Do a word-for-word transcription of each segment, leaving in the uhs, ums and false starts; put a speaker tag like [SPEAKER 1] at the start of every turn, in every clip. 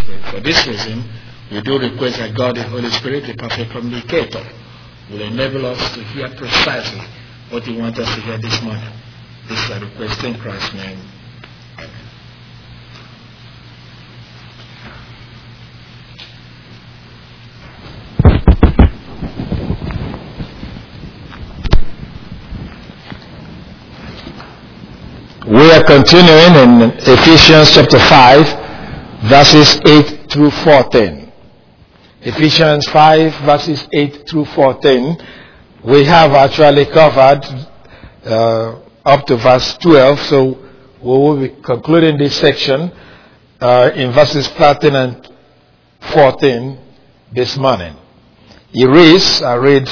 [SPEAKER 1] Spirit. For this reason, we do request that God, the Holy Spirit, the perfect communicator, will enable us to hear precisely what He wants us to hear this morning. This is a request in Christ's name. Amen. We are continuing in Ephesians chapter five, verses eight through fourteen. Ephesians five, verses eight through fourteen. We have actually covered uh, up to verse twelve, so we will be concluding this section uh, in verses thirteen and fourteen this morning. He reads, I read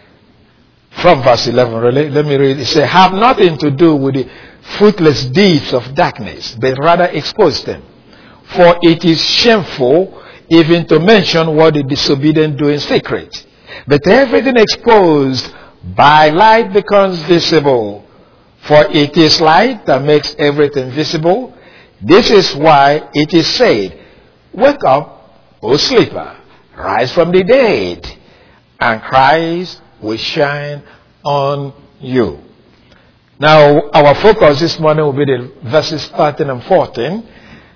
[SPEAKER 1] from verse eleven, really. Let me read. It says, have nothing to do with the fruitless deeds of darkness, but rather expose them. For it is shameful even to mention what the disobedient do in secret. But everything exposed by light becomes visible. For it is light that makes everything visible. This is why it is said, wake up, O sleeper, rise from the dead, and Christ will shine on you. Now, our focus this morning will be the verses thirteen and fourteen.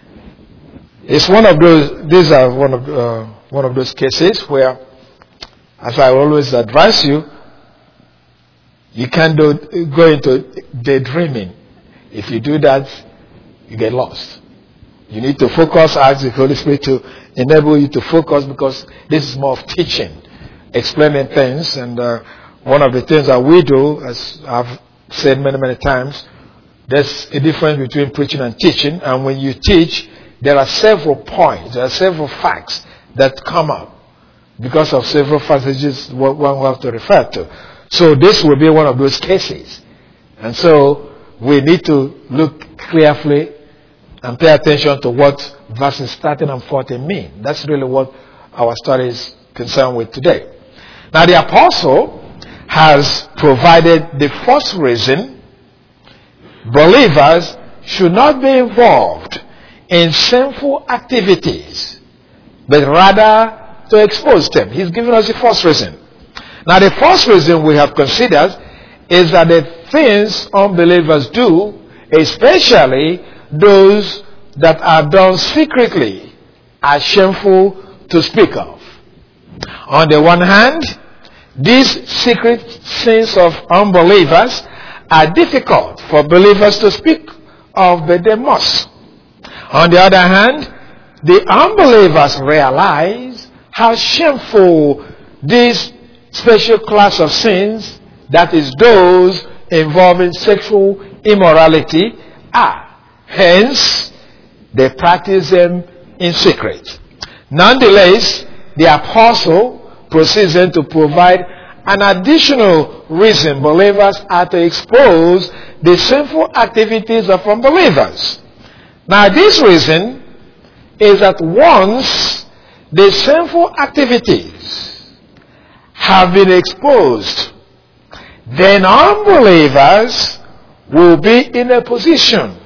[SPEAKER 1] It's one of those, these are one of, uh, one of those cases where, as I always advise you, you can't do, go into daydreaming. If you do that, you get lost. You need to focus, ask the Holy Spirit to enable you to focus, because this is more of teaching, explaining things. And uh, one of the things that we do, as I've said many, many times, there's a difference between preaching and teaching. And when you teach, there are several points, there are several facts that come up because of several passages one will have to refer to. So this will be one of those cases. And so we need to look carefully and pay attention to what verses thirteen and fourteen mean. That's really what our study is concerned with today. Now, the apostle has provided the first reason believers should not be involved in sinful activities, but rather to expose them. He's given us the first reason. Now, the first reason we have considered is that the things unbelievers do, especially those that are done secretly, are shameful to speak of. On the one hand, these secret sins of unbelievers are difficult for believers to speak of, but they must. On the other hand, the unbelievers realize how shameful this special class of sins, that is those involving sexual immorality, are. Hence, they practice them in secret. Nonetheless, the apostle proceeds then to provide an additional reason believers are to expose the sinful activities of unbelievers. Now, this reason is that once the sinful activities have been exposed, then unbelievers will be in a position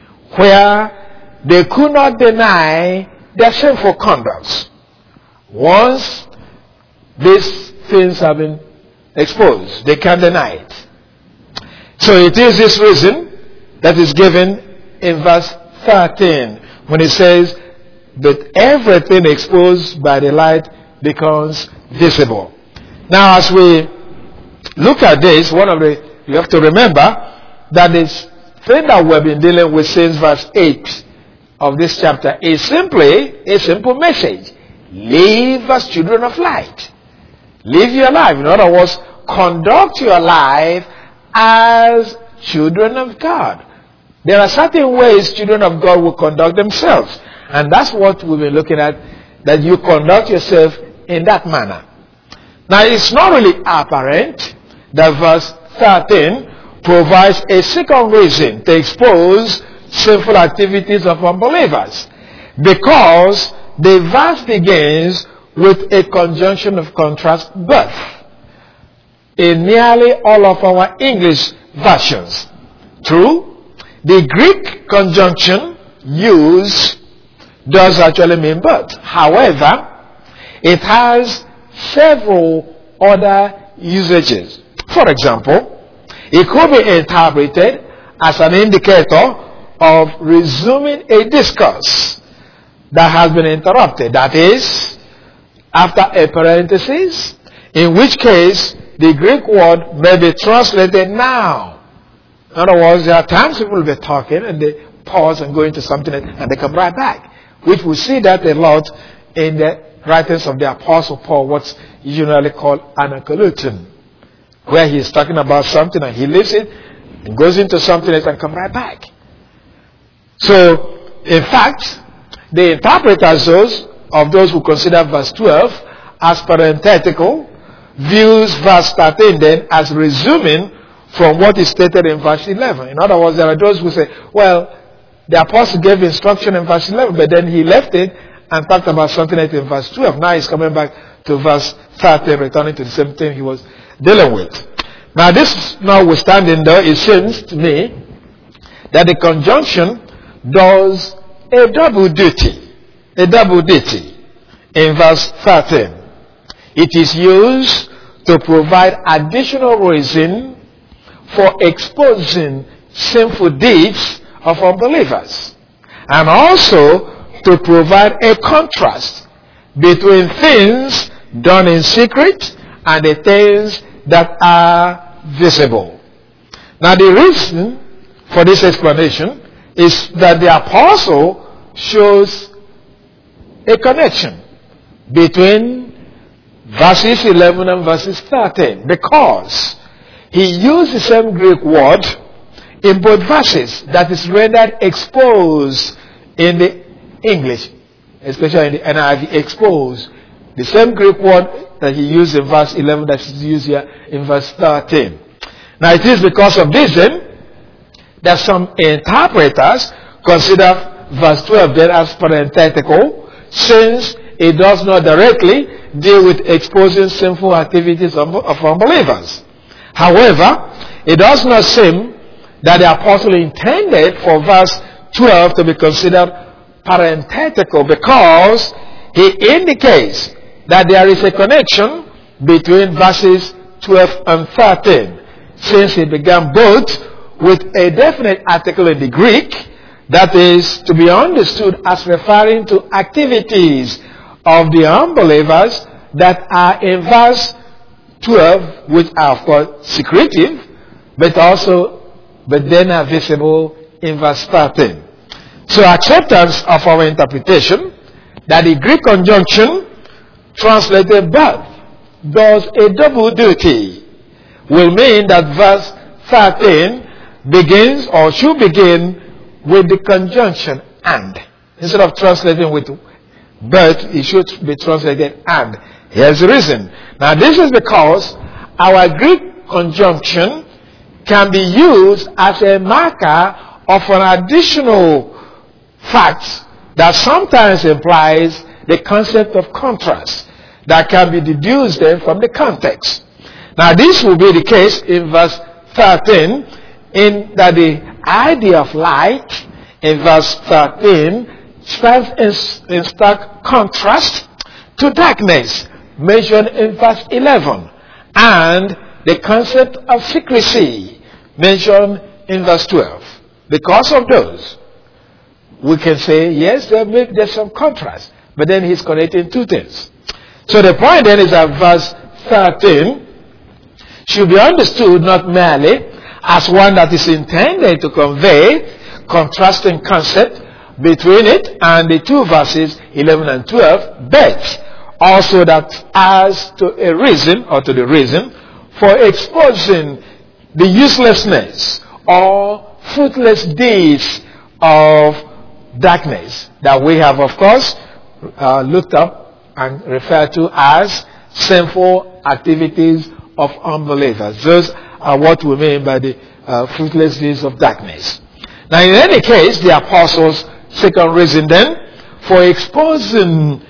[SPEAKER 1] where they could not deny their sinful conduct. Once these things have been exposed, they can't deny it. So it is this reason that is given in verse thirteen, when it says that everything exposed by the light becomes visible. Now, as we look at this, one of the, you have to remember that this thing that we've been dealing with since verse eight of this chapter is simply a simple message. Live as children of light. Live your life. In other words, conduct your life as children of God. There are certain ways children of God will conduct themselves. And that's what we've been looking at, that you conduct yourself in that manner. Now, it's not really apparent that verse thirteen provides a second reason to expose sinful activities of unbelievers, because the verse begins with a conjunction of contrast but in nearly all of our English versions. True, the Greek conjunction used does actually mean birth. However, it has several other usages. For example, it could be interpreted as an indicator of resuming a discourse that has been interrupted. That is, after a parenthesis, in which case the Greek word may be translated now. In other words, there are times people will be talking and they pause and go into something and they come right back, which we see that a lot in the writings of the Apostle Paul, what's usually called anacolutin, where he is talking about something and he leaves it and goes into something else and come right back. So, in fact, the interpreters those of those who consider verse twelve as parenthetical views verse thirteen then as resuming from what is stated in verse eleven. In other words, there are those who say, well, the apostle gave instruction in verse eleven, but then he left it and talked about something else in verse twelve. Now he's coming back to verse thirteen, returning to the same thing he was dealing with. Now this notwithstanding, though, it seems to me that the conjunction does a double duty. A double duty in verse thirteen. It is used to provide additional reason for exposing sinful deeds of unbelievers, and also to provide a contrast between things done in secret and the things that are visible. Now the reason for this explanation is that the apostle shows a connection between verses eleven and verses thirteen, because he used the same Greek word in both verses that is rendered exposed in the English, especially in the N I V, exposed. The same Greek word that he used in verse eleven that is used here in verse thirteen. Now it is because of this then that some interpreters consider verse twelve then as parenthetical, since it does not directly deal with exposing sinful activities of, of unbelievers. However, it does not seem that the apostle intended for verse twelve to be considered parenthetical, because he indicates that there is a connection between verses twelve and thirteen, since he began both with a definite article in the Greek that is to be understood as referring to activities of the unbelievers that are in verse twelve, which are of course secretive, but also but then are visible in verse thirteen. So acceptance of our interpretation that the Greek conjunction translated birth does a double duty will mean that verse thirteen begins or should begin with the conjunction and. Instead of translating with birth, it should be translated and. Here's the reason. Now this is because our Greek conjunction can be used as a marker of an additional fact that sometimes implies the concept of contrast that can be deduced then from the context. Now this will be the case in verse thirteen, in that the idea of light in verse thirteen stands in, in stark contrast to darkness mentioned in verse eleven, and the concept of secrecy mentioned in verse twelve. Because of those, we can say, yes, there may, there's some contrast, but then he's connecting two things. So the point then is that verse thirteen should be understood not merely as one that is intended to convey contrasting concept between it and the two verses eleven and twelve, but also that as to a reason or to the reason for exposing the uselessness or fruitless deeds of darkness that we have, of course, uh, looked up and referred to as sinful activities of unbelievers. Those are what we mean by the uh, fruitless deeds of darkness. Now, in any case, the apostles' second reason then for exposing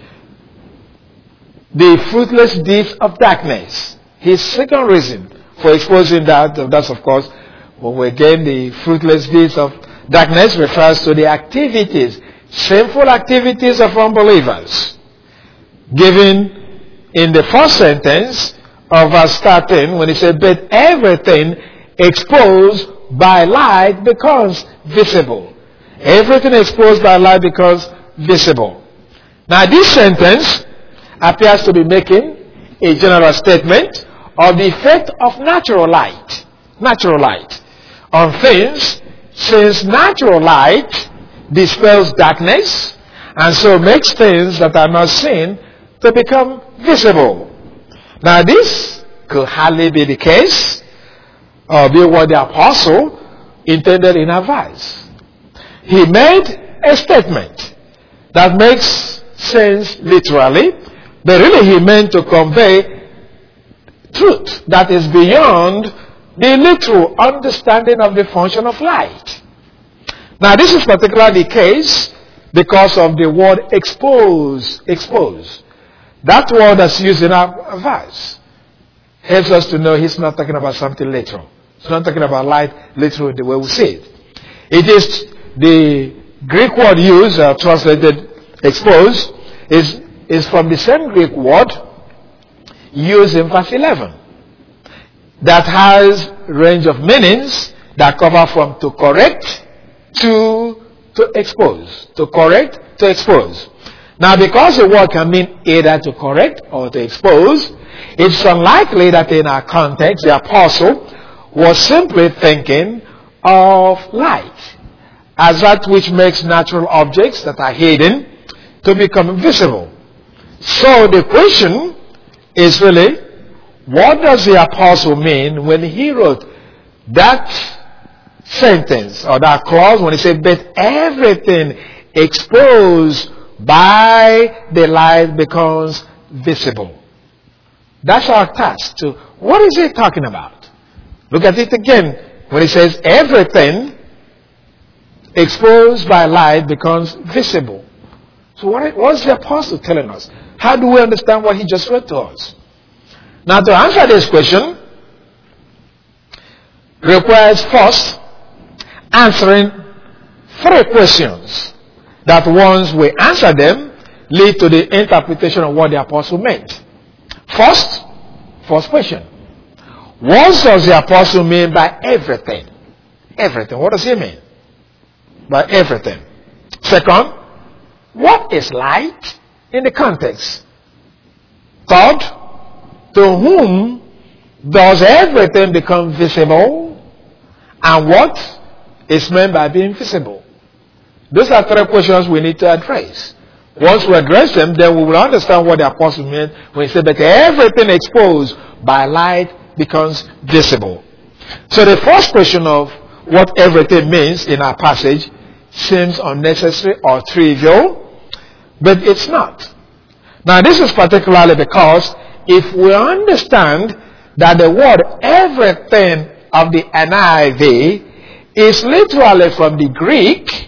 [SPEAKER 1] the fruitless deeds of darkness, his second reason for exposing that, that's of course, when we again the fruitless deeds of darkness refers to the activities sinful activities of unbelievers, given in the first sentence of verse thirteen, when he said, but everything exposed by light becomes visible. Everything exposed by light becomes visible. Now this sentence appears to be making a general statement of the effect of natural light. Natural light on things, since natural light dispels darkness and so makes things that are not seen to become visible. Now this could hardly be the case or be what the apostle intended in our verse. He made a statement that makes sense literally, but really he meant to convey truth that is beyond the literal understanding of the function of light. Now this is particularly the case because of the word expose, expose. That word that's used in our verse helps us to know he's not talking about something literal. He's not talking about light literal the way we see it. It is the Greek word used, uh, translated expose, is, is from the same Greek word used in verse eleven. That has range of meanings that cover from to correct to to expose. To correct, to expose. Now because the word can mean either to correct or to expose, it's unlikely that in our context the apostle was simply thinking of light as that which makes natural objects that are hidden to become visible. So the question is really, what does the apostle mean when he wrote that sentence or that clause when he said, but everything exposed by the light becomes visible? That's our task. So what is he talking about? Look at it again. When he says everything exposed by light becomes visible. So what, what is the apostle telling us? How do we understand what he just read to us? Now to answer this question requires first answering three questions that once we answer them lead to the interpretation of what the apostle meant. First, first question. What does the apostle mean by everything? Everything. What does he mean by everything? Second, what is light in the context? Third, to whom does everything become visible? And what is meant by being visible? Those are three questions we need to address. Once we address them, then we will understand what the apostle meant when he said that everything exposed by light becomes visible. So the first question of what everything means in our passage seems unnecessary or trivial, but it's not. Now this is particularly because if we understand that the word everything of the N I V is literally from the Greek,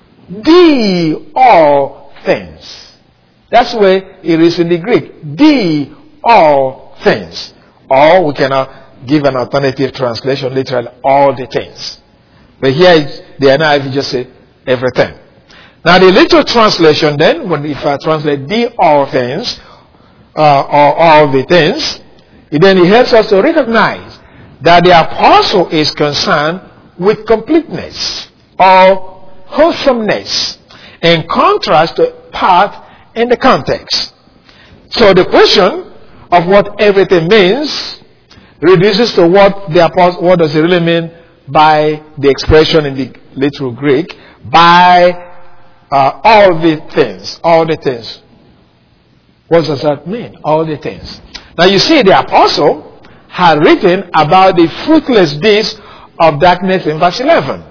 [SPEAKER 1] the all things. That's where it is in the Greek. The all things. Or we cannot give an alternative translation, literally all the things. But here the N I V just say everything. Now the literal translation then, when if I translate the all things, uh, or all the things, then it helps us to recognize that the apostle is concerned with completeness or wholesomeness in contrast to part in the context. So the question of what everything means reduces to what the apostle, what does it really mean by the expression in the literal Greek, by uh, all the things, all the things. What does that mean? All the things. Now you see the apostle had written about the fruitless deeds of darkness in verse eleven.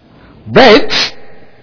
[SPEAKER 1] But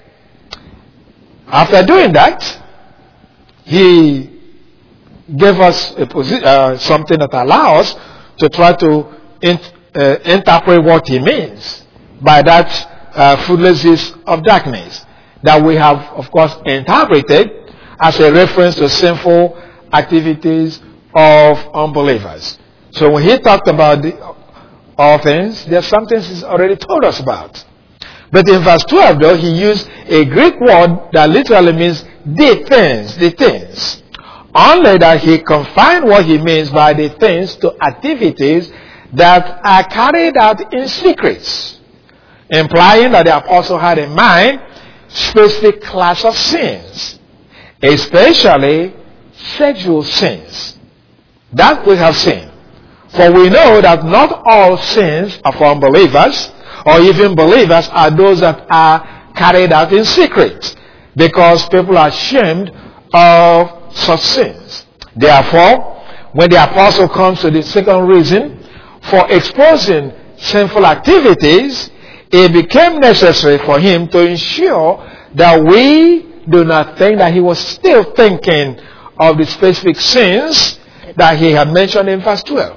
[SPEAKER 1] after doing that, he gave us a posi- uh, something that allows us to try to in, uh, interpret what he means by that uh, fruitless deeds of darkness that we have, of course, interpreted as a reference to sinful activities of unbelievers. So when he talked about the, all things, there's some things he's already told us about. But in verse twelve, though, he used a Greek word that literally means the things, the things. Only that he confined what he means by the things to activities that are carried out in secrets, implying that the apostle had in mind specific class of sins, especially sexual sins. That we have seen. For we know that not all sins of unbelievers or even believers are those that are carried out in secret, because people are ashamed of such sins. Therefore, when the apostle comes to the second reason for exposing sinful activities, it became necessary for him to ensure that we do not think that he was still thinking of the specific sins that he had mentioned in verse twelve.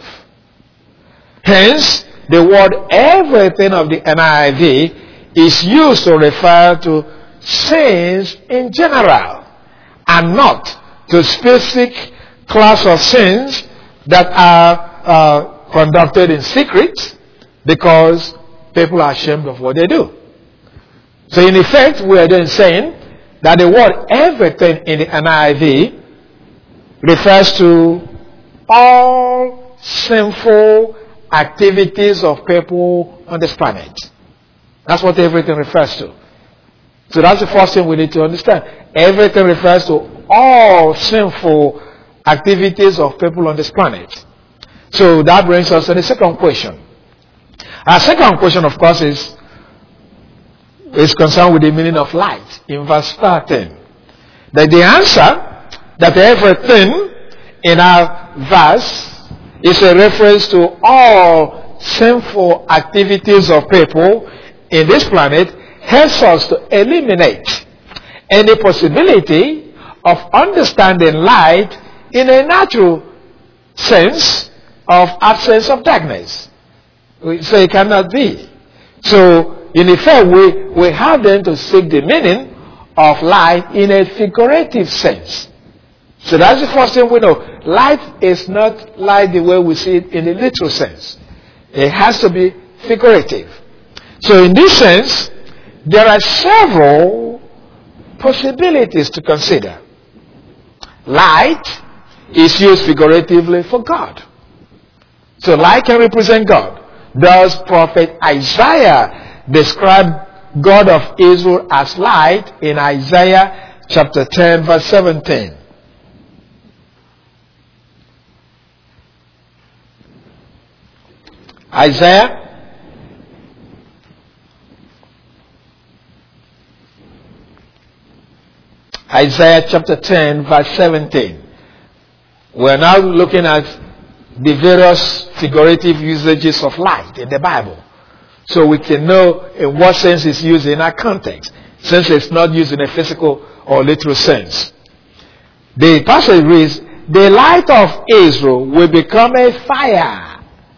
[SPEAKER 1] Hence, the word everything of the N I V is used to refer to sins in general and not to specific class of sins that are uh, conducted in secret, because people are ashamed of what they do. So in effect, we are then saying that the word everything in the N I V refers to all sinful activities of people on this planet. That's what everything refers to. So that's the first thing we need to understand. Everything refers to all sinful activities of people on this planet. So that brings us to the second question. Our second question, of course, is, is concerned with the meaning of light in verse thirteen. That the answer that everything in our verse is a reference to all sinful activities of people in this planet helps us to eliminate any possibility of understanding light in a natural sense of absence of darkness. So it cannot be. So in effect, we, we have then to seek the meaning of light in a figurative sense. So that's the first thing we know. Light is not light the way we see it in the literal sense. It has to be figurative. So in this sense, there are several possibilities to consider. Light is used figuratively for God. So light can represent God. Thus, Prophet Isaiah described God of Israel as light in Isaiah chapter ten, verse seventeen. Isaiah Isaiah chapter ten, verse seventeen. We're now looking at the various figurative usages of light in the Bible, so we can know in what sense it's used in our context, since it's not used in a physical or literal sense. The passage reads, "The light of Israel will become a fire,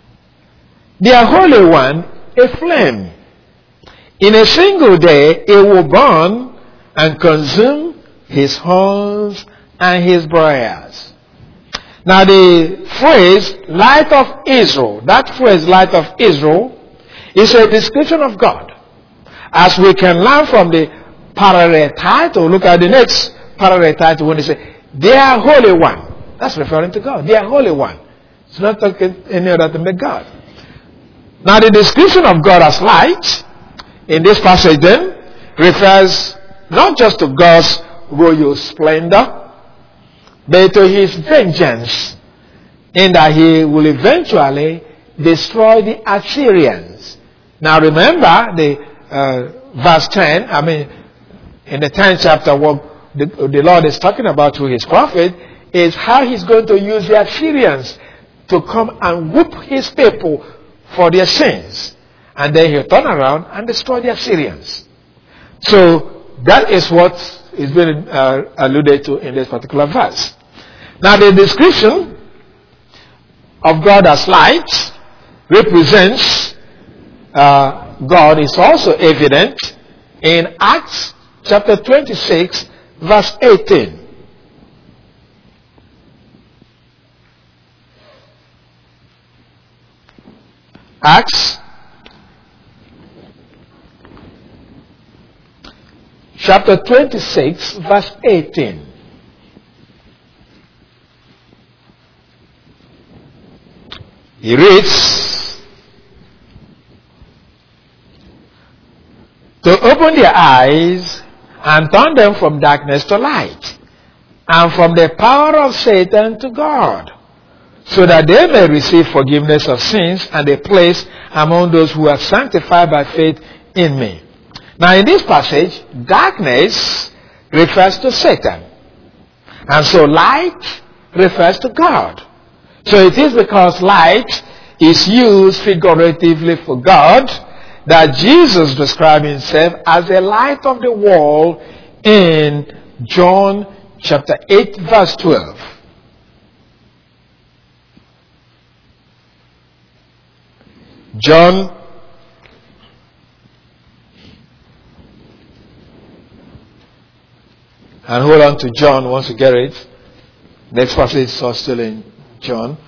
[SPEAKER 1] their Holy One a flame. In a single day it will burn and consume his horns and his briars." Now the phrase light of Israel, that phrase light of Israel, is a description of God. As we can learn from the parallel title, look at the next parallel title when they say, "Their Holy One." That's referring to God, their Holy One. It's not talking any other than the God. Now the description of God as light in this passage then refers not just to God's royal splendor, but to his vengeance, in that he will eventually destroy the Assyrians. Now remember the uh, verse ten, I mean in the tenth chapter, what the, the Lord is talking about through his prophet is how he's going to use the Assyrians to come and whoop his people for their sins. And then he'll turn around and destroy the Assyrians. So that is what is being uh, alluded to in this particular verse. Now the description of God as light represents uh, God is also evident in Acts chapter twenty-six, verse eighteen. Acts chapter twenty-six, verse eighteen. He reads, to open their eyes and turn them from darkness to light, and from the power of Satan to God, so that they may receive forgiveness of sins and a place among those who are sanctified by faith in me. Now in this passage, darkness refers to Satan, and so light refers to God. So it is because light is used figuratively for God that Jesus described himself as the light of the world in John chapter eight, verse twelve. John and hold on to John once you get it. Next passage is still in John.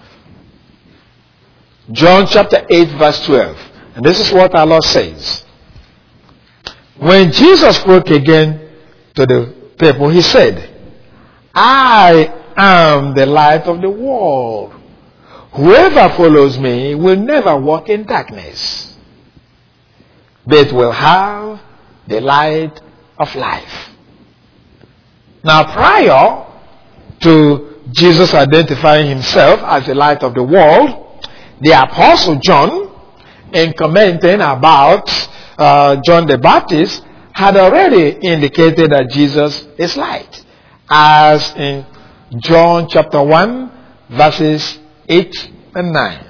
[SPEAKER 1] John chapter eight, verse twelve. And this is what our Lord says. When Jesus spoke again to the people, he said, I am the light of the world. Whoever follows me will never walk in darkness, but will have the light of life. Now, prior to Jesus identifying himself as the light of the world, the Apostle John, in commenting about uh, John the Baptist, had already indicated that Jesus is light, as in John chapter one, verses eight and nine.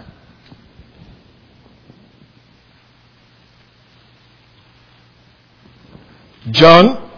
[SPEAKER 1] John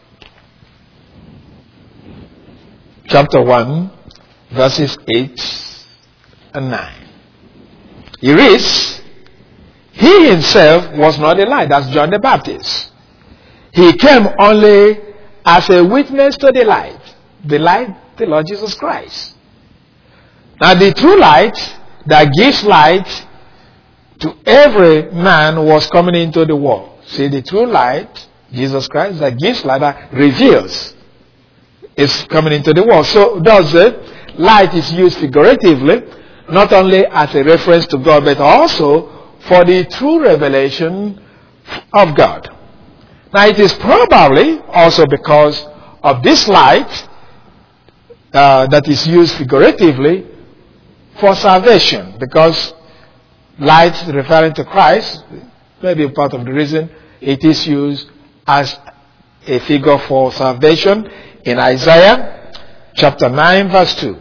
[SPEAKER 1] chapter one, verses eight and nine. He reads, he himself was not a light. That's John the Baptist. He came only as a witness to the light. The light, the Lord Jesus Christ. Now the true light that gives light to every man was coming into the world. See, the true light, Jesus Christ, that gives light, that reveals, is coming into the world. So does it? Light is used figuratively, not only as a reference to God, but also for the true revelation of God. Now it is probably also because of this light uh, that is used figuratively for salvation, because light referring to Christ may be part of the reason it is used as a figure for salvation in Isaiah chapter nine, verse two.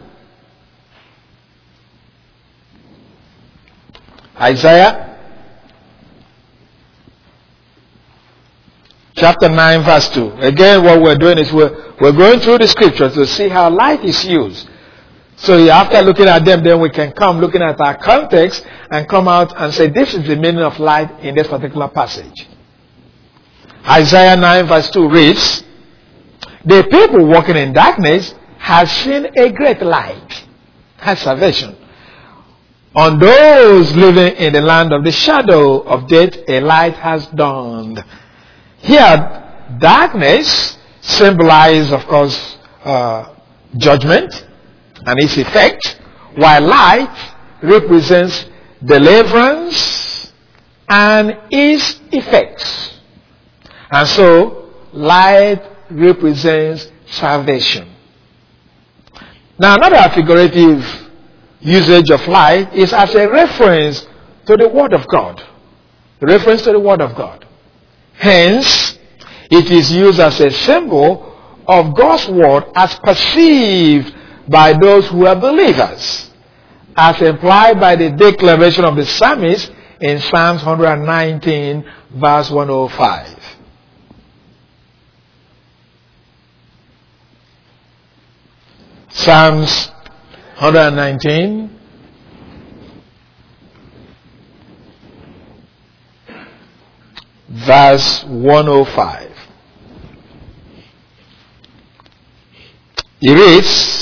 [SPEAKER 1] Isaiah chapter nine, verse two. Again, what we're doing is we're, we're going through the scriptures to see how light is used. So after looking at them, then we can come looking at our context and come out and say, this is the meaning of light in this particular passage. Isaiah nine, verse two reads, the people walking in darkness have seen a great light. That's salvation. On those living in the land of the shadow of death, a light has dawned. Here, darkness symbolizes, of course, uh, judgment and its effect, while light represents deliverance and its effects. And so, light represents salvation. Now, another figurative usage of light is as a reference to the Word of God. Reference to the Word of God. Hence, it is used as a symbol of God's Word as perceived by those who are believers, as implied by the declaration of the psalmist in Psalms one nineteen, verse one oh five. Psalms one nineteen, verse one oh five. It reads,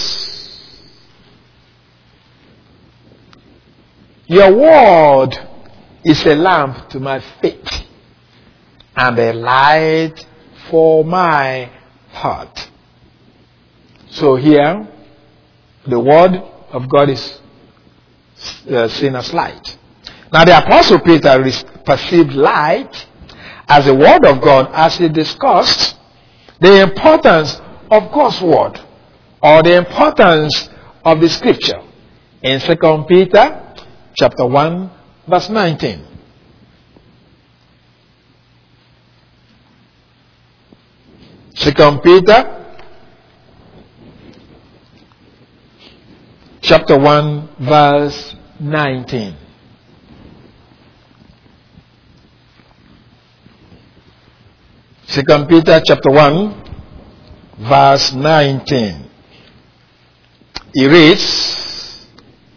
[SPEAKER 1] your word is a lamp to my feet and a light for my heart. So here, the word of God is uh, seen as light. Now the Apostle Peter perceived light as the word of God as he discussed the importance of God's word or the importance of the scripture in Second Peter chapter one verse nineteen. Second Peter chapter one verse nineteen. Second Peter chapter one verse nineteen. He reads,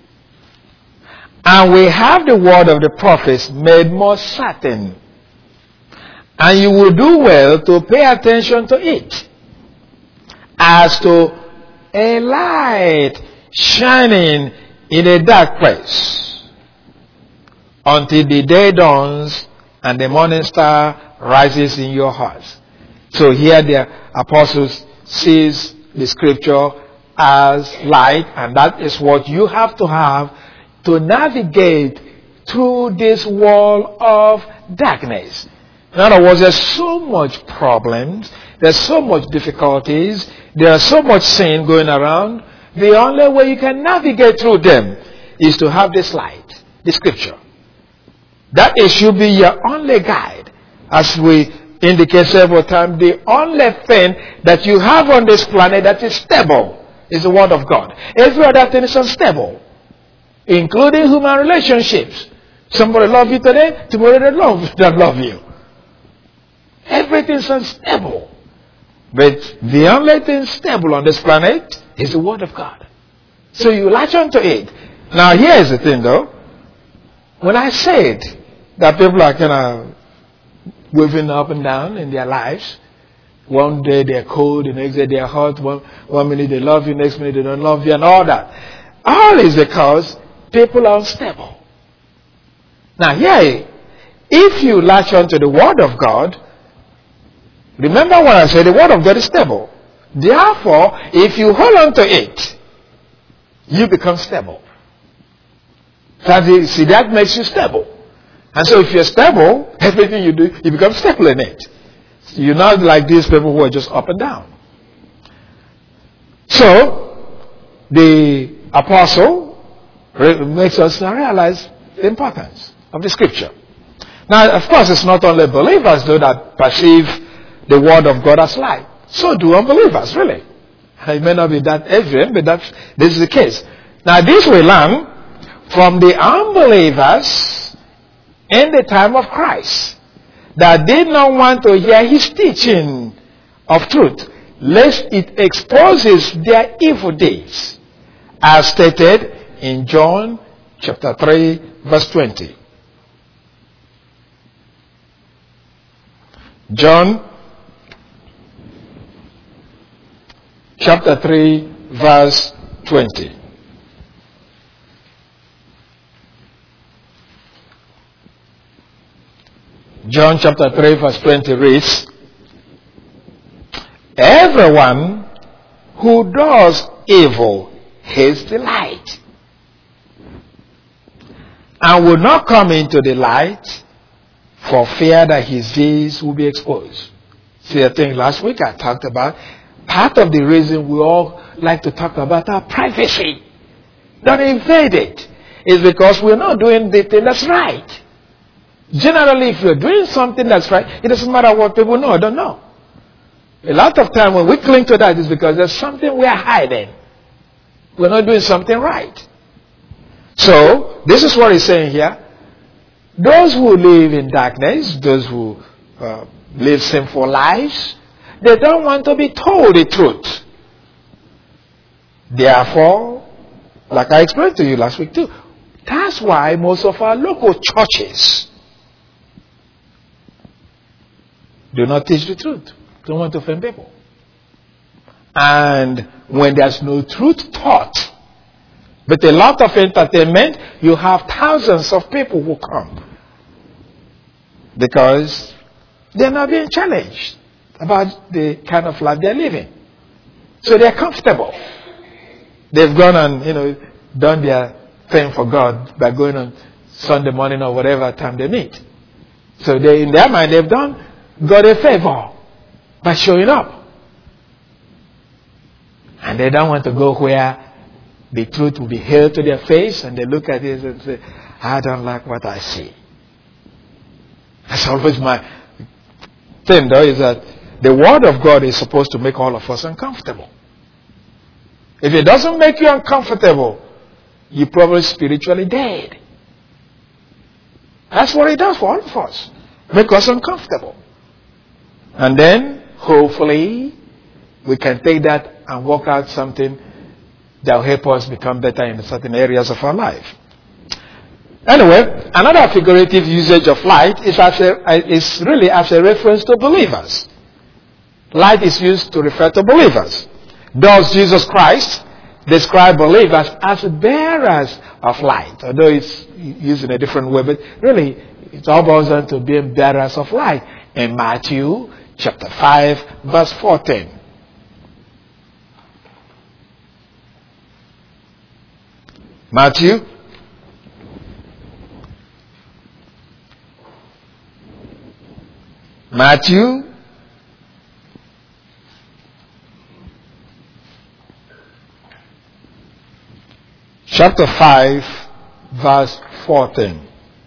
[SPEAKER 1] and we have the word of the prophets made more certain, and you will do well to pay attention to it, as to a light shining in a dark place, until the day dawns and the morning star rises in your hearts. So here the apostles sees the scripture as light, and that is what you have to have to navigate through this wall of darkness. In other words, there's so much problems, there's so much difficulties, there's so much sin going around. The only way you can navigate through them is to have this light, the scripture. That it should be your only guide. As we indicate several times, the only thing that you have on this planet that is stable is the word of God. Every other thing is unstable, including human relationships. Somebody love you today, tomorrow they love, they love you. Everything is unstable. But the only thing stable on this planet is the word of God. So you latch onto it. Now here is the thing though. When I said that people are kind of waving up and down in their lives, one day they're cold, the next day they're hot, one, one minute they love you, next minute they don't love you, and all that. All is because people are unstable. Now here, if you latch onto the word of God, remember what I said, the word of God is stable. Therefore, if you hold on to it, you become stable. That is, see, that makes you stable. And so if you're stable, everything you do, you become stable in it. You're not like these people who are just up and down. So, the apostle makes us realize the importance of the scripture. Now, of course, it's not only believers, though, that perceive the word of God as light. So do unbelievers, really. It may not be that evident, but that's, this is the case. Now, this we learn from the unbelievers in the time of Christ, that did not want to hear his teaching of truth, lest it exposes their evil deeds, as stated in John chapter three, verse twenty. John chapter three, verse twenty. John chapter three, verse twenty reads, everyone who does evil hates the light, and will not come into the light for fear that his deeds will be exposed. See, I think last week I talked about part of the reason we all like to talk about our privacy. Don't invade it. Is because we're not doing the thing that's right. Generally, if you're doing something that's right, it doesn't matter what people know or don't know. A lot of time when we cling to that is because there's something we are hiding. We're not doing something right. So, this is what he's saying here. Those who live in darkness, those who uh, live sinful lives, they don't want to be told the truth. Therefore, like I explained to you last week too, that's why most of our local churches do not teach the truth. Don't want to offend people. And when there's no truth taught, but a lot of entertainment, you have thousands of people who come. Because they're not being challenged. about the kind of life they're living. So they're comfortable. They've gone and, you know, done their thing for God by going on Sunday morning or whatever time they meet. So they, in their mind, they've done God a favor by showing up. And they don't want to go where the truth will be held to their face and they look at it and say, I don't like what I see. That's always my thing, though, is that the Word of God is supposed to make all of us uncomfortable. If it doesn't make you uncomfortable, you're probably spiritually dead. That's what it does for all of us. Make us uncomfortable. And then, hopefully, we can take that and work out something that will help us become better in certain areas of our life. Anyway, another figurative usage of light is, as a, is really as a reference to believers. Light is used to refer to believers. Thus, Jesus Christ described believers as bearers of light, although it's used in a different way, but really it all boils down to being bearers of light. In Matthew chapter five, verse fourteen. Matthew Matthew chapter five, verse fourteen.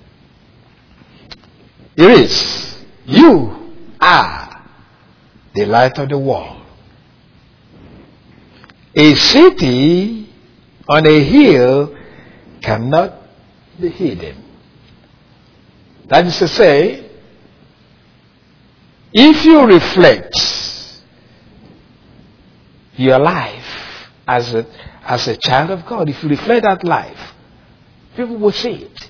[SPEAKER 1] It is, you are the light of the world. A city on a hill cannot be hidden. That is to say, if you reflect your life as a, as a child of God, if you reflect that life, people will see it.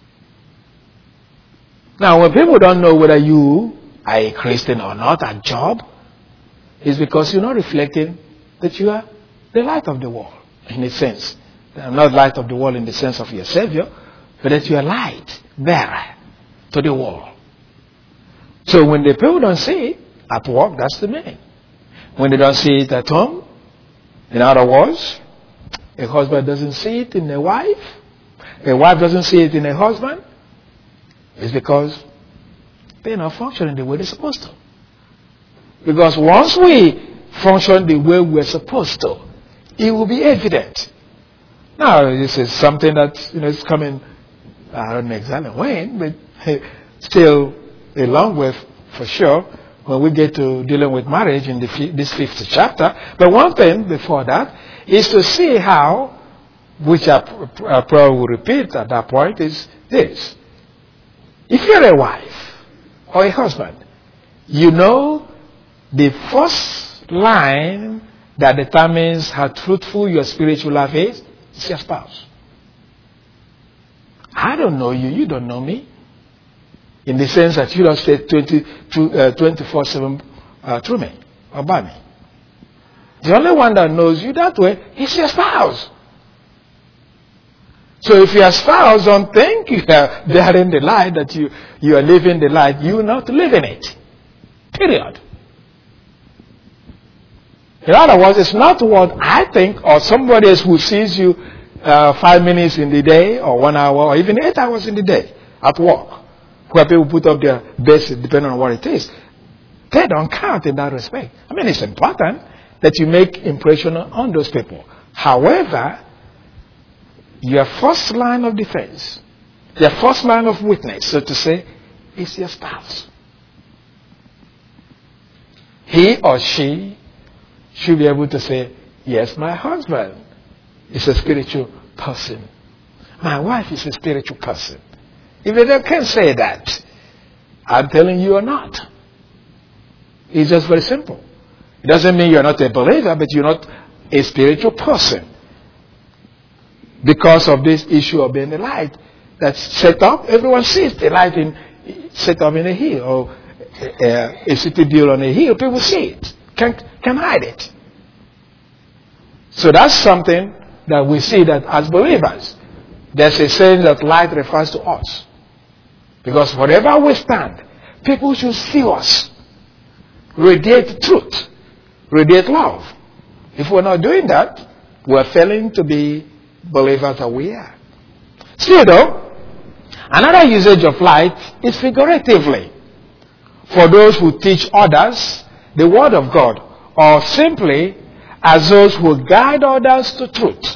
[SPEAKER 1] Now, when people don't know whether you are a Christian or not at job, it's because you're not reflecting that you are the light of the world, in a sense. Not light of the world in the sense of your Savior, but that you are light bearer to the world. So when the people don't see it at work, that's the meaning. When they don't see it at home, in other words, a husband doesn't see it in a wife, a wife doesn't see it in a husband, it's because they're not functioning the way they're supposed to. Because once we function the way we're supposed to, it will be evident. Now, this is something that, you know, is coming, I don't know exactly when, but still a long way for sure when we get to dealing with marriage in the, this fifth chapter. But one thing before that is to see how, which I, I probably will repeat at that point, is this. If you're a wife or a husband, you know the first line that determines how truthful your spiritual life is, is your spouse. I don't know you, you don't know me. In the sense that you don't stay twenty-four seven uh, through me or by me. The only one that knows you that way is your spouse. So if your spouse don't think you are bearing the light, that you, you are living the light, you are not living it. Period. In other words, it's not what I think or somebody else who sees you uh, five minutes in the day or one hour or even eight hours in the day at work, where people put up their best depending on what it is. They don't count in that respect. I mean, it's important that you make impression on those people. However, your first line of defense, your first line of witness, so to say, is your spouse. He or she should be able to say, yes, my husband is a spiritual person. My wife is a spiritual person. If they can't say that, I'm telling you you're not. It's just very simple. It doesn't mean you're not a believer, but you're not a spiritual person. Because of this issue of being the light that's set up, everyone sees the light in, set up in a hill or a, a city built on a hill. People see it, can't, can't hide it. So that's something that we see that as believers, there's a saying that light refers to us. Because wherever we stand, people should see us. radiate truth, radiate love. If we're not doing that, we're failing to be believers that we are. Still though, another usage of light is figuratively. For those who teach others the word of God, or simply as those who guide others to truth.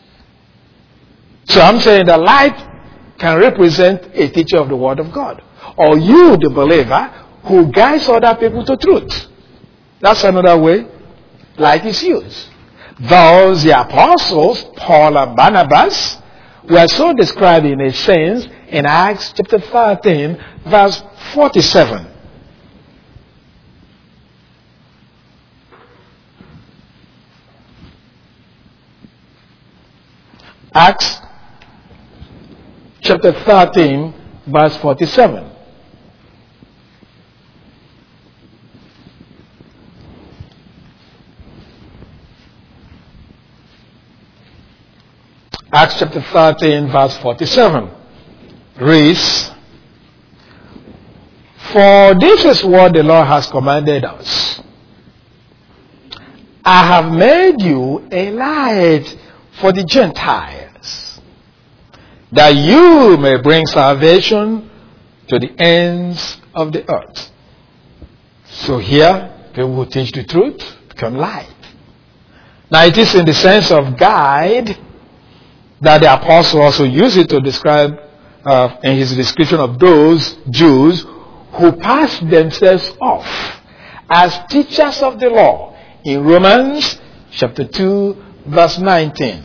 [SPEAKER 1] So I'm saying that light can represent a teacher of the word of God, or you, the believer, who guides other people to truth. That's another way light is used. Thus, the apostles, Paul and Barnabas, were so described in a sense in Acts chapter thirteen, verse forty-seven. Acts chapter thirteen, verse forty-seven. Acts chapter thirteen, verse forty-seven reads, "For this is what the Lord has commanded us. I have made you a light for the Gentiles, that you may bring salvation to the ends of the earth." So here, people who teach the truth become light. Now it is in the sense of guide that the apostle also used it to describe uh, in his description of those Jews who passed themselves off as teachers of the law in Romans chapter two, verse nineteen.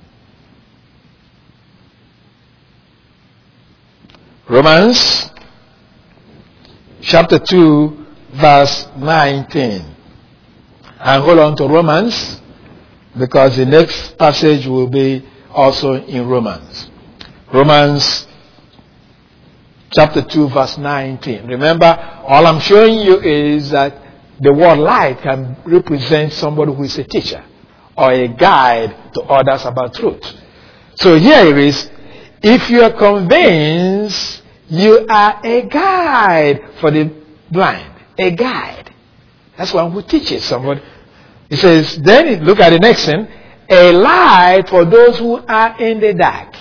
[SPEAKER 1] Romans chapter two, verse nineteen. And hold on to Romans, because the next passage will be also in Romans. Romans chapter two, verse nineteen. Remember, all I'm showing you is that the word light can represent somebody who is a teacher or a guide to others about truth. So here it is. If you are convinced, you are a guide for the blind. A guide. That's one who teaches somebody. It says, then look at the next thing. A light for those who are in the dark.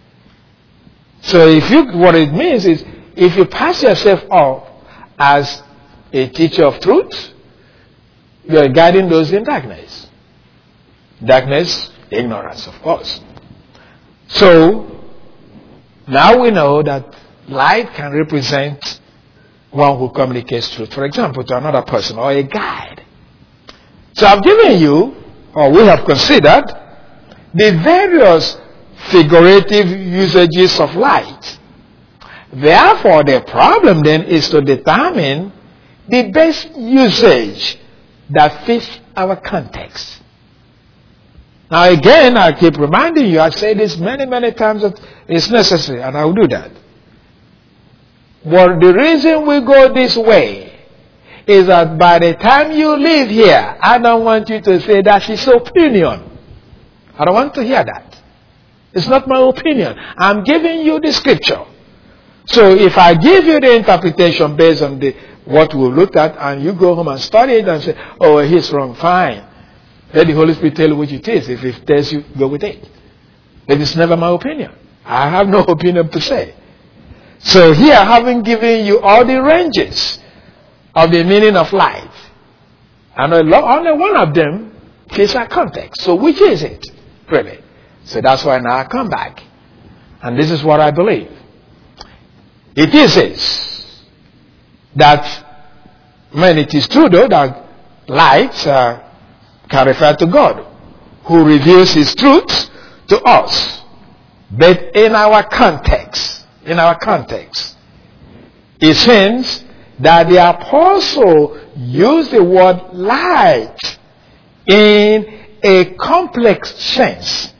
[SPEAKER 1] So if you, what it means is, if you pass yourself off as a teacher of truth, you are guiding those in darkness. Darkness, ignorance, of course. So, now we know that light can represent one who communicates truth, for example, to another person, or a guide. So I've given you, or we have considered, the various figurative usages of light. Therefore, the problem then is to determine the best usage that fits our context. Now again, I keep reminding you, I've said this many, many times that it's necessary, and I will do that. But the reason we go this way is that by the time you leave here, I don't want you to say that's his opinion. I don't want to hear that. It's not my opinion. I'm giving you the scripture. So if I give you the interpretation based on the what we looked at, and you go home and study it and say, oh, he's wrong, fine. Let the Holy Spirit tell you which it is. If it tells you, go with it. But it's never my opinion. I have no opinion per se. So here, having given you all the ranges of the meaning of light, and only one of them fits our context. So which is it, really? So that's why now I come back. And this is what I believe. It is this, that, when it is true though, that light uh, can refer to God, who reveals his truth to us. But in our context, in our context, it seems that the apostle used the word light in a complex sense.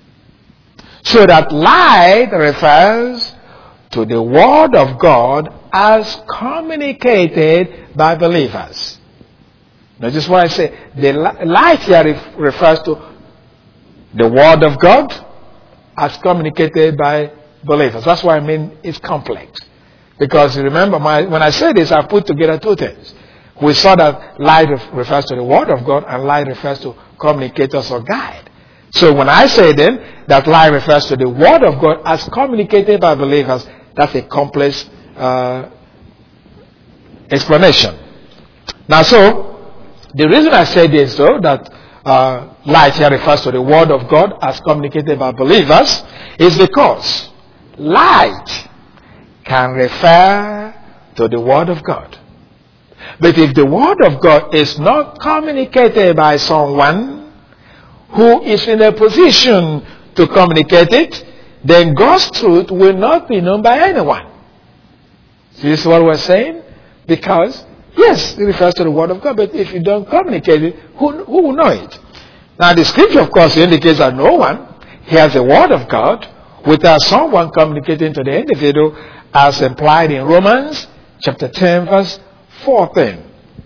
[SPEAKER 1] So that light refers to the word of God as communicated by believers. Notice what I say. The light here refers to the word of God as communicated by believers. That's why I mean it's complex. Because remember, my, when I say this, I put together two things. We saw that light refers to the Word of God and light refers to communicators or guide. So when I say then that light refers to the Word of God as communicated by believers, that's a complex uh, explanation. Now, so the reason I say this, though, that uh, light here refers to the Word of God as communicated by believers, is because light can refer to the Word of God. But if the Word of God is not communicated by someone who is in a position to communicate it, then God's truth will not be known by anyone. See, this is what we're saying? Because, yes, it refers to the Word of God, but if you don't communicate it, who, who will know it? Now, the scripture, of course, indicates that no one hears the Word of God without someone communicating to the individual, as implied in Romans chapter ten, verse fourteen.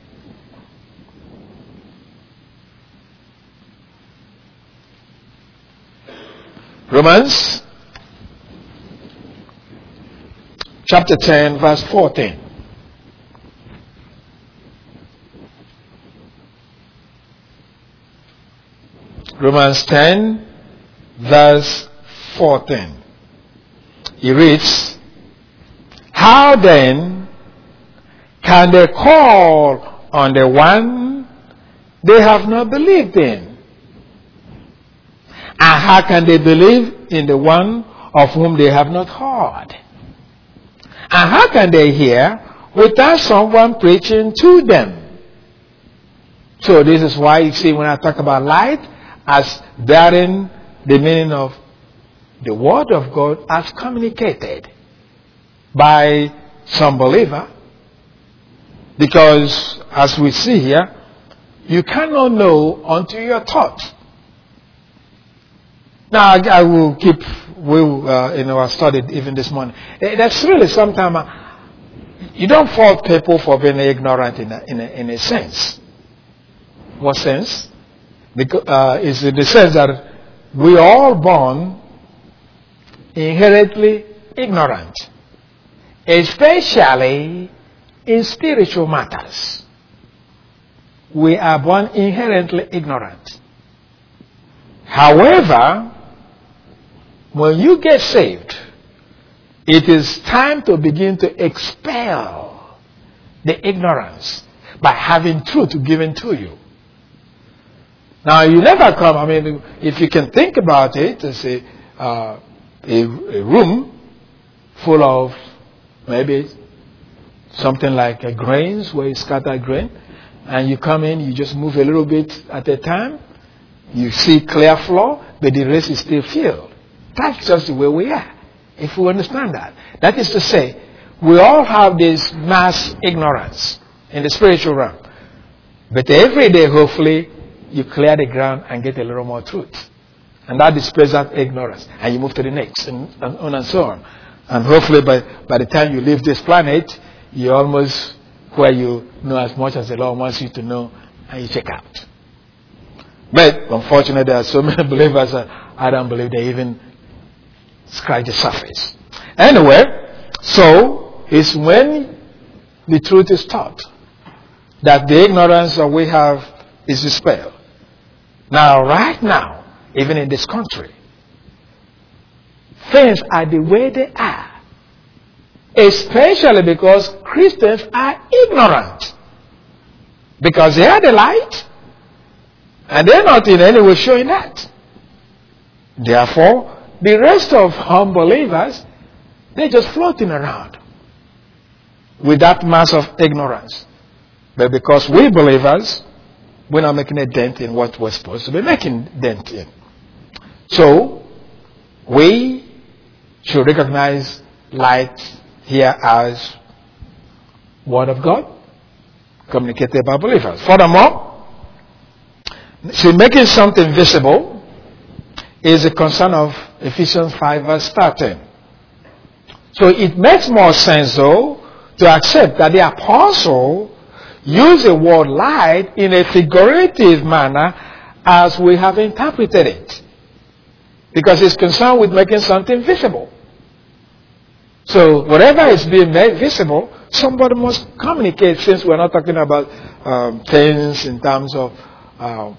[SPEAKER 1] Romans chapter ten, verse fourteen. Romans ten, verse fourteen. He reads, "How then can they call on the one they have not believed in? And how can they believe in the one of whom they have not heard? And how can they hear without someone preaching to them?" So this is why you see when I talk about light as bearing the meaning of the Word of God as communicated by some believer. Because as we see here, you cannot know until you are taught. Now, I, I will keep, we'll, uh, in our study even this morning. That's really sometimes, uh, you don't fault people for being ignorant in a, in a, in a sense. What sense? Because, uh, it's in the sense that we are all born inherently ignorant, especially in spiritual matters. We are born inherently ignorant. However, when you get saved, it is time to begin to expel the ignorance by having truth given to you. Now, you never come, I mean, if you can think about it, as a, uh, a, a room full of maybe something like a grains, where you scatter grain, and you come in, you just move a little bit at a time, you see clear floor, but the rest is still filled. That's just the way we are, if we understand that. That is to say, we all have this mass ignorance in the spiritual realm. But every day, hopefully, you clear the ground and get a little more truth. And that displays that ignorance. And you move to the next, and, and on and so on. And hopefully, by, by the time you leave this planet, you're almost where you know as much as the Lord wants you to know, and you check out. But unfortunately, there are so many believers that I don't believe they even scratch the surface. Anyway, so it's when the truth is taught that the ignorance that we have is dispelled. Now, right now, even in this country, things are the way they are. Especially because Christians are ignorant. Because they are the light, and they're not in any way showing that. Therefore, the rest of unbelievers, they're just floating around with that mass of ignorance. But because we believers, we're not making a dent in what we're supposed to be making dent in. So, we should recognize light here as Word of God, communicated by believers. Furthermore, see, making something visible is a concern of Ephesians five verse thirteen. So it makes more sense, though, to accept that the apostle used the word light in a figurative manner as we have interpreted it. Because it's concerned with making something visible. So whatever is being made visible, somebody must communicate, since we're not talking about um, things in terms of uh,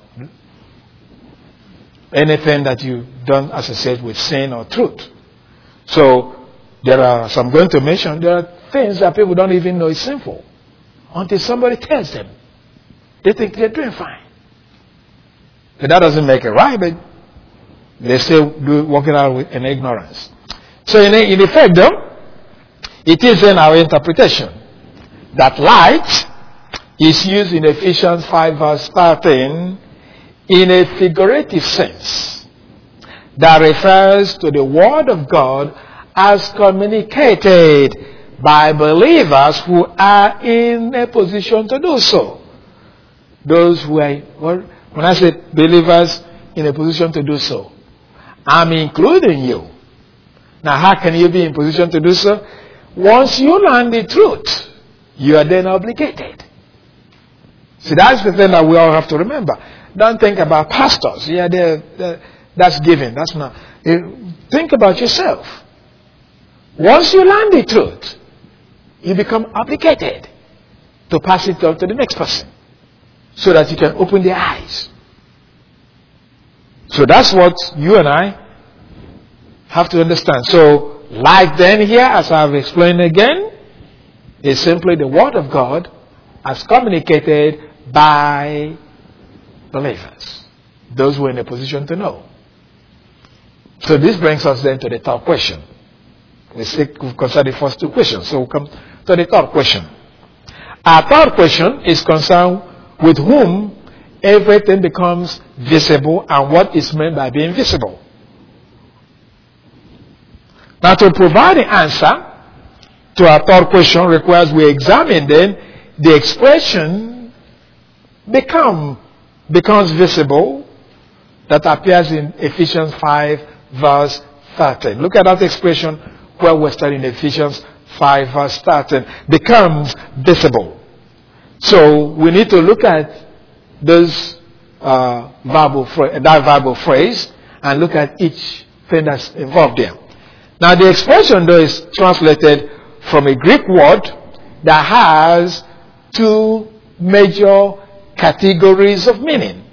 [SPEAKER 1] anything that you don't associate with sin or truth. So there are, so I'm going to mention, there are things that people don't even know is sinful until somebody tells them. They think they're doing fine. But that doesn't make it right, but they still do walking out with, in ignorance. So in, in effect, though, it is in our interpretation that light is used in Ephesians five verse thirteen in a figurative sense that refers to the Word of God as communicated by believers who are in a position to do so. Those who are, well, when I say believers in a position to do so, I'm including you. Now, how can you be in position to do so? Once you learn the truth, you are then obligated. See, that's the thing that we all have to remember. Don't think about pastors. Yeah, they're, they're, that's given. That's not. Think about yourself. Once you learn the truth, you become obligated to pass it on to the next person so that you can open their eyes. So that's what you and I have to understand. So, light then here, as I've explained again, is simply the Word of God as communicated by believers, those who are in a position to know. So this brings us then to the third question. We see, we've considered the first two questions, so we'll come to the third question. Our third question is concerned with whom everything becomes visible and what is meant by being visible. Now, to provide the answer to our third question requires we examine then the expression become becomes visible that appears in Ephesians five verse thirteen. Look at that expression where we're studying Ephesians five verse thirteen. Becomes visible. So we need to look at those uh, verbal fra- that verbal phrase and look at each thing that's involved there. Now the expression though is translated from a Greek word that has two major categories of meaning.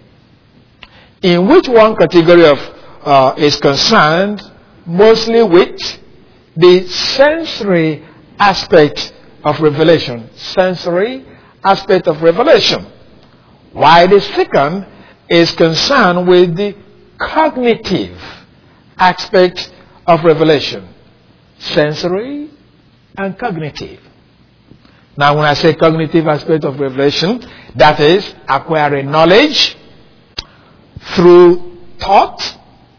[SPEAKER 1] In which one category of uh, is concerned mostly with the sensory aspect of revelation. Sensory aspect of revelation. While the second is concerned with the cognitive aspect of revelation. Sensory and cognitive. Now when I say cognitive aspect of revelation, that is acquiring knowledge through thought,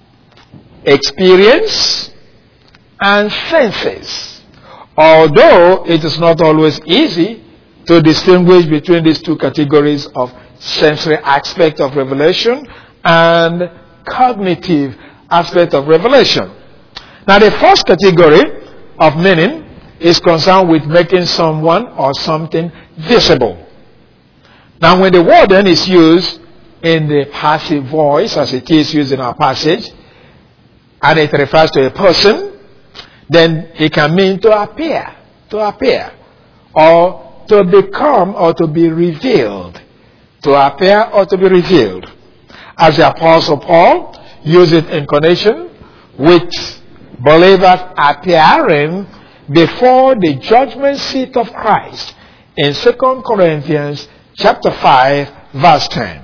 [SPEAKER 1] experience, and senses. Although it is not always easy to distinguish between these two categories of sensory aspect of revelation and cognitive aspect of revelation. Now the first category of meaning is concerned with making someone or something visible. Now when the word then is used in the passive voice, as it is used in our passage, and it refers to a person, then it can mean to appear, to appear, or to become, or to be revealed, to appear or to be revealed. As the Apostle Paul used it in connection with believers appearing before the judgment seat of Christ in Second Corinthians chapter five verse ten.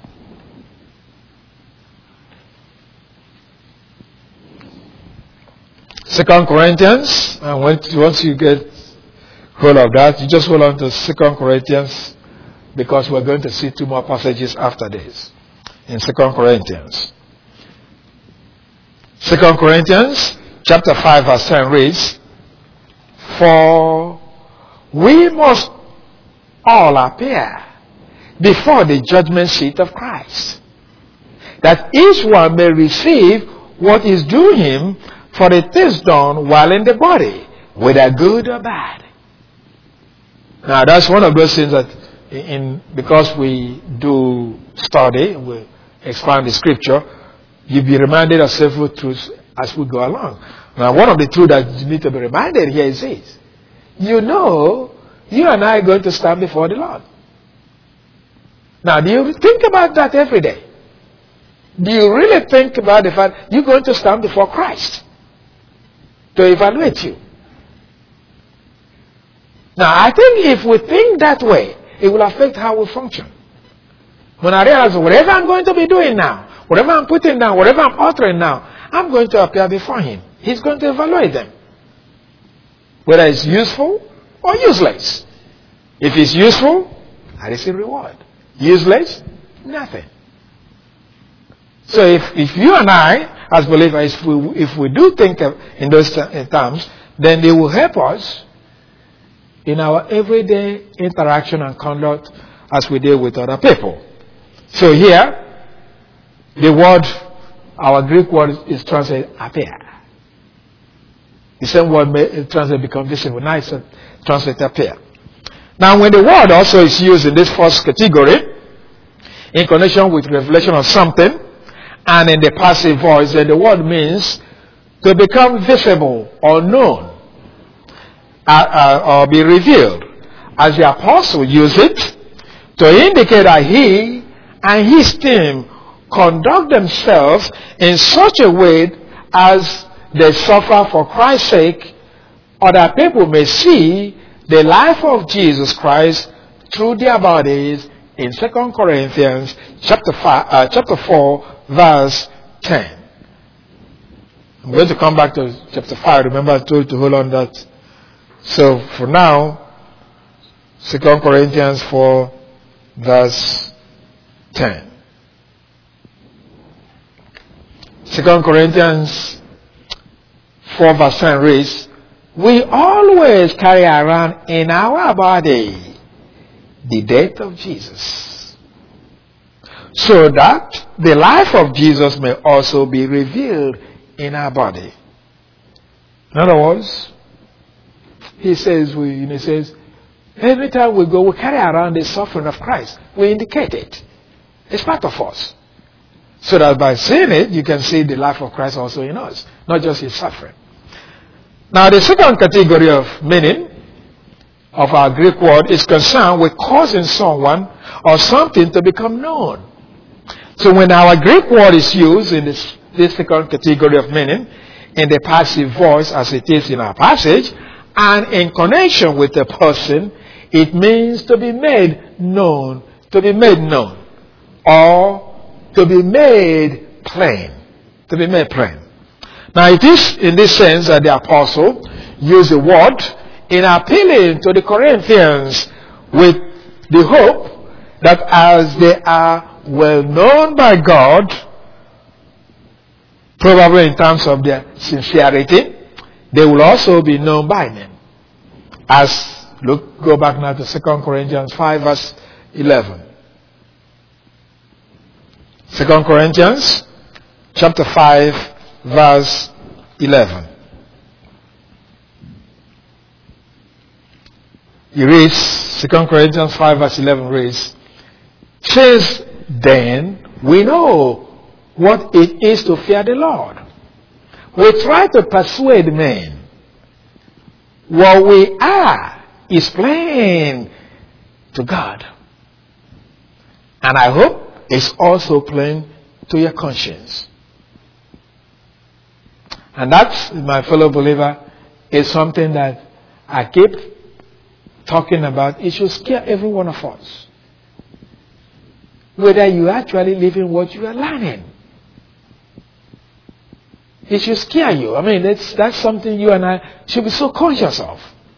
[SPEAKER 1] Second Corinthians, and once you get hold of that, you just hold on to Second Corinthians, because we're going to see two more passages after this in Second Corinthians. Second Corinthians chapter five verse ten reads, "For we must all appear before the judgment seat of Christ, that each one may receive what is due him for the things done while in the body, whether good or bad." Now that's one of those things that in because we do study, we expand the scripture, you'll be reminded of several truths as we go along. Now, one of the truths that you need to be reminded here is this. You know, you and I are going to stand before the Lord. Now, do you think about that every day? Do you really think about the fact you're going to stand before Christ to evaluate you? Now, I think if we think that way, it will affect how we function. When I realize whatever I'm going to be doing now, whatever I'm putting down, whatever I'm uttering now, I'm going to appear before Him. He's going to evaluate them. Whether it's useful or useless. If it's useful, I receive reward. Useless, nothing. So if, if you and I, as believers, if we, if we do think of, in those terms, then they will help us in our everyday interaction and conduct as we deal with other people. So here, the word, our Greek word is translated appear. The same word may translate become visible. Now it's translated appear. Now when the word also is used in this first category, in connection with revelation of something, and in the passive voice, then the word means to become visible or known. Uh, uh, or be revealed, as the apostle used it to indicate that he and his team conduct themselves in such a way as they suffer for Christ's sake, or that people may see the life of Jesus Christ through their bodies in Second Corinthians chapter five, uh, chapter four, verse ten. I'm going to come back to chapter five. Remember, I told you to hold on that. So for now, Second Corinthians four, verse ten. Second Corinthians four, verse ten reads, we always carry around in our body the death of Jesus, so that the life of Jesus may also be revealed in our body. In other words, he says, we, you know, he says, every time we go, we carry around the suffering of Christ. We indicate it. It's part of us. So that by seeing it, you can see the life of Christ also in us, not just his suffering. Now, the second category of meaning of our Greek word is concerned with causing someone or something to become known. So when our Greek word is used in this, this second category of meaning, in the passive voice as it is in our passage, and in connection with a person, it means to be made known, to be made known, or to be made plain, to be made plain. Now it is in this sense that the apostle used the word in appealing to the Corinthians with the hope that as they are well known by God, probably in terms of their sincerity, they will also be known by men. As, look, go back now to Second Corinthians five, verse eleven. Second Corinthians chapter five, verse eleven. He reads, Second Corinthians five, verse eleven reads, says, then we know what it is to fear the Lord. We try to persuade men. What we are is plain to God. And I hope it's also plain to your conscience. And that's, my fellow believer, is something that I keep talking about. It should scare every one of us. Whether you actually living what you are learning. It should scare you. I mean, that's, that's something you and I should be so conscious of.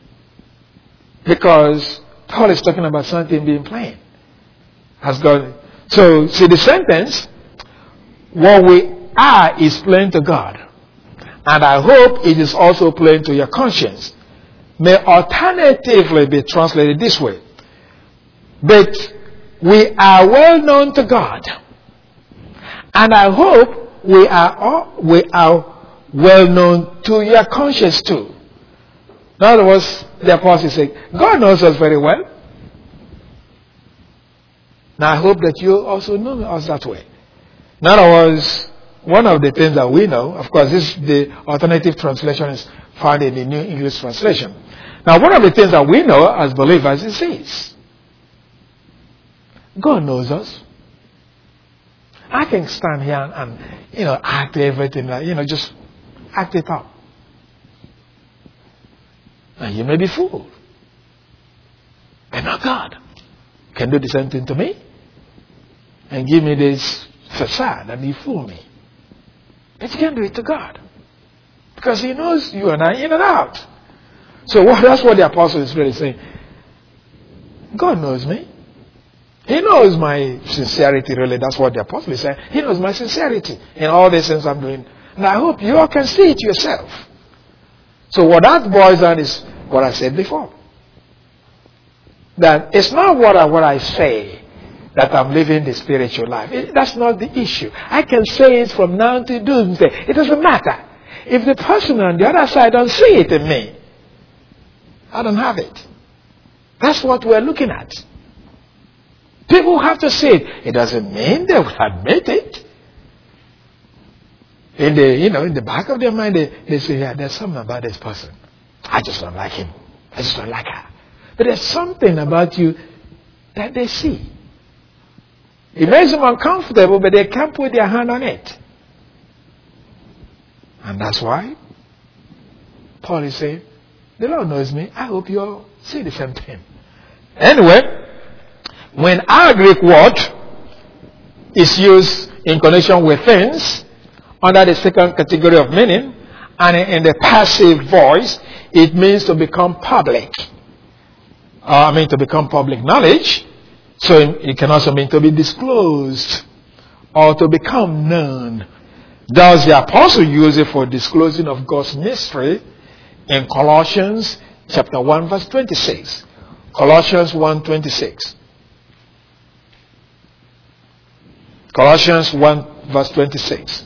[SPEAKER 1] Because Paul is talking about something being plain. Has God. So, see the sentence, what we are is plain to God. And I hope it is also plain to your conscience. May alternatively be translated this way. But we are well known to God. And I hope we are all, we are well known to your conscience too. In other words, the apostle is saying, God knows us very well. Now I hope that you also know us that way. In other words, one of the things that we know, of course, this the alternative translation is found in the New English Translation. Now, one of the things that we know as believers is this. God knows us. I can stand here and, and you know, act everything, like, you know, just act it out. And you may be fooled. But not God. Can do the same thing to me and give me this facade and he fool me. But you can't do it to God. Because he knows you and I in and out. So what, that's what the apostle is really saying. God knows me. He knows my sincerity, really. That's what the apostle is saying. He knows my sincerity in all the things I'm doing. And I hope you all can see it yourself. So what that boils down is what I said before. That it's not what I, what I say that I'm living the spiritual life. It, that's not the issue. I can say it from now to doomsday. It doesn't matter. If the person on the other side don't see it in me, I don't have it. That's what we're looking at. People have to see it. It doesn't mean they will admit it. In the, you know, in the back of their mind, they, they say, yeah, there's something about this person. I just don't like him. I just don't like her. But there's something about you that they see. It makes them uncomfortable, but they can't put their hand on it. And that's why Paul is saying, the Lord knows me. I hope you all see the same thing. Anyway, when our Greek word is used in connection with things under the second category of meaning, and in the passive voice, it means to become public. Uh, I mean to become public knowledge. So it can also mean to be disclosed or to become known. Thus the apostle used it for disclosing of God's mystery in Colossians chapter one verse twenty-six. Colossians one twenty-six. Colossians one verse twenty-six.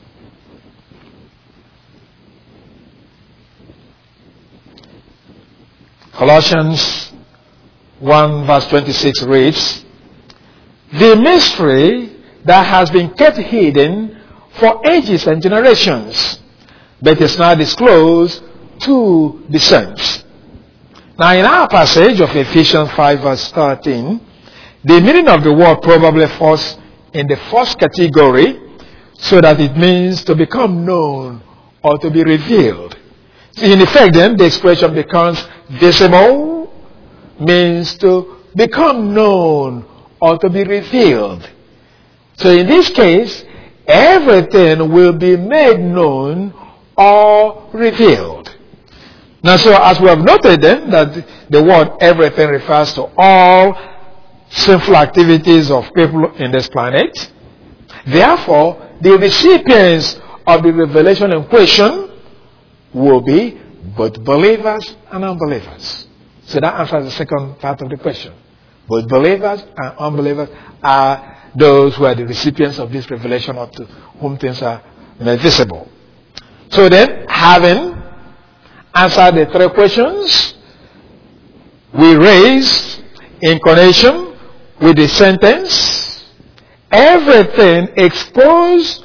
[SPEAKER 1] Colossians one verse twenty-six reads, the mystery that has been kept hidden for ages and generations, but is now disclosed to the saints. Now in our passage of Ephesians five verse thirteen, the meaning of the word probably falls in the first category, so that it means to become known or to be revealed. In effect then, the expression becomes visible, means to become known or to be revealed. So in this case, everything will be made known or revealed. Now, so as we have noted then, that the word everything refers to all sinful activities of people in this planet. Therefore, the recipients of the revelation in question will be both believers and unbelievers. So that answers the second part of the question. Both believers and unbelievers are those who are the recipients of this revelation, up to whom things are made visible. So then, having answered the three questions we raised in connection with the sentence, everything exposed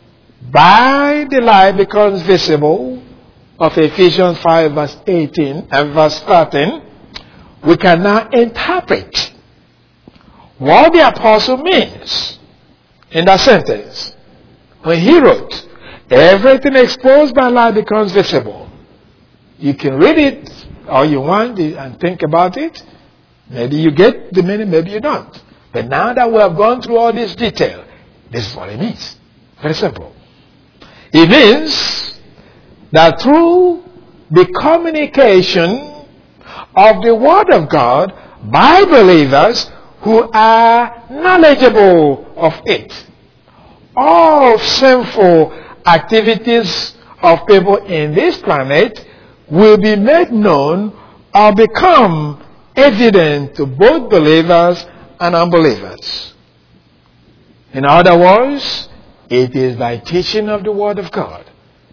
[SPEAKER 1] by the light becomes visible, of Ephesians five verse eighteen and verse thirteen, we can now interpret what the apostle means in that sentence. When he wrote, everything exposed by light becomes visible. You can read it all you want and think about it. Maybe you get the meaning, maybe you don't. But now that we have gone through all this detail, this is what it means. Very simple. It means that through the communication of the Word of God by believers who are knowledgeable of it, all sinful activities of people in this planet will be made known or become evident to both believers and unbelievers. In other words, it is by teaching of the Word of God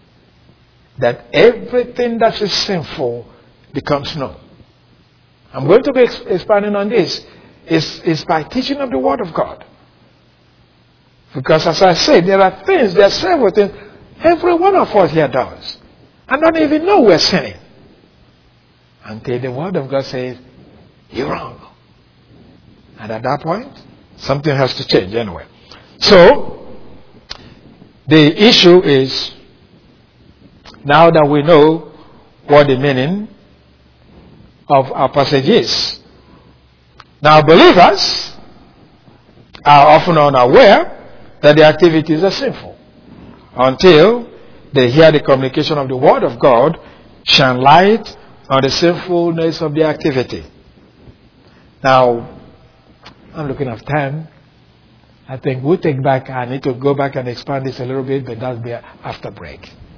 [SPEAKER 1] that everything that is sinful becomes known. I'm going to be expanding on this. It's, it's by teaching of the Word of God. Because as I said, there are things, there are several things every one of us here does. And don't even know we're sinning. Until the Word of God says, you're wrong. And at that point, something has to change anyway. So, the issue is, now that we know what the meaning of our passage is, now believers are often unaware that the activities are sinful until they hear the communication of the Word of God shine light on the sinfulness of the activity. Now, I'm looking at time. I think we'll take back, I need to go back and expand this a little bit, but that'll be after break.